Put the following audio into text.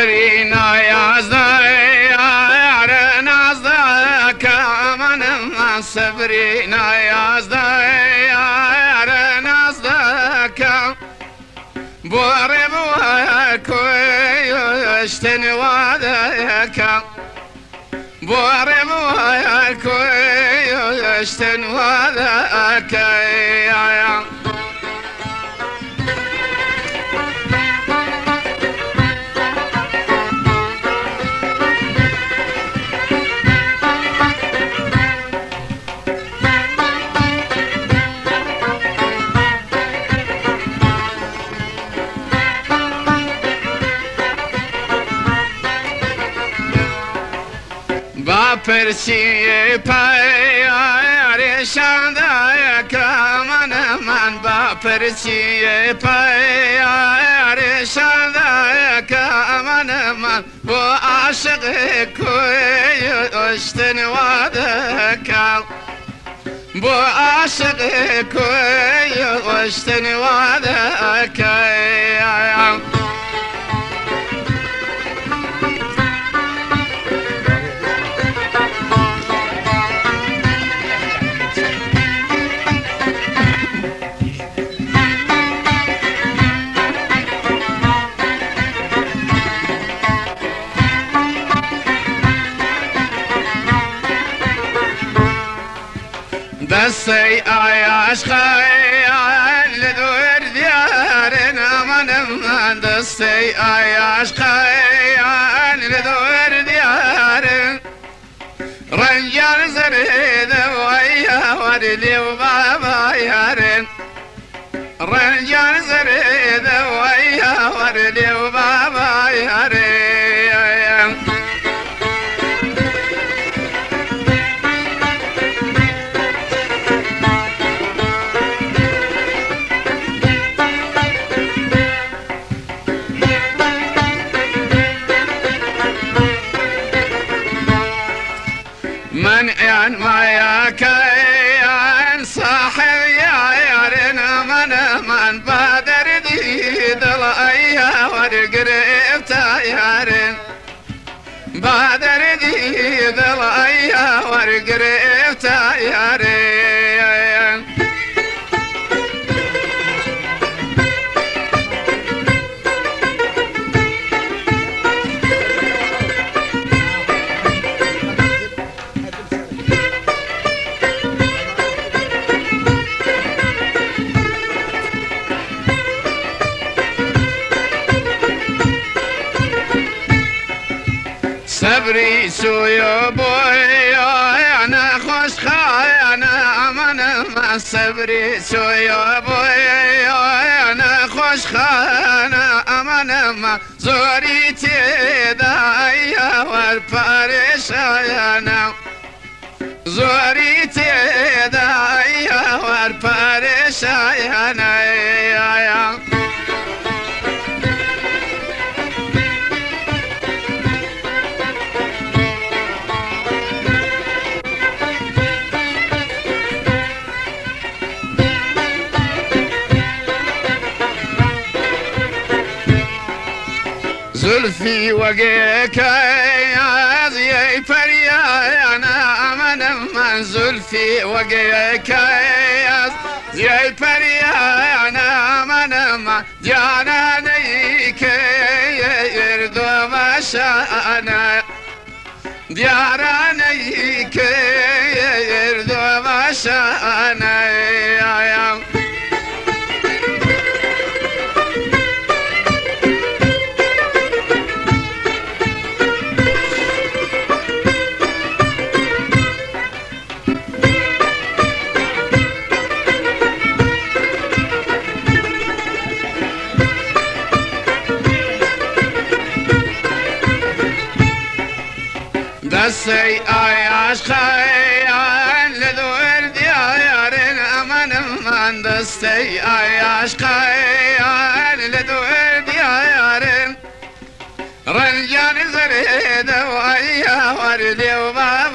صبري نازده یار نازده کامنم صبري نازده یار نازده کام بوری بوی کویشتن واده کام بوری بوی کویشتن واده کام پرچی پای شانده کمان من با پرچی پای شانده کمان من با عاشق کوی اشتن واده کم با عاشق کوی اشتن واده کم دستی آیاش خیال لدور دیارن من دستی آیاش خیال لدور دیارن رنجان زرید ویا ورلی و بابا یارن رنجان زرید ویا ورلی و بابا یارن من ان ما كان صاحب يا يارنا من بادر دي ضلعيا ورقريب تايارن بادر دي ضلعيا ورقريب تايارن صبري سويا بوي انا خوش خاينا من صبري سويا بوي انا خوش خانا من زوري تدايا والبارش انا زوري تدايا والبارش انا زلفي وقيك يا زي فريا انا من زلفي وقيك يا زي فريا انا من جانا نيك يردو ما شانا ديارا نيك يردو ما شانا يا دستی آیاش خیال لدور دیارن من دستی آیاش خیال لدور دیارن رنجان زرید و ایا ورلی و بابا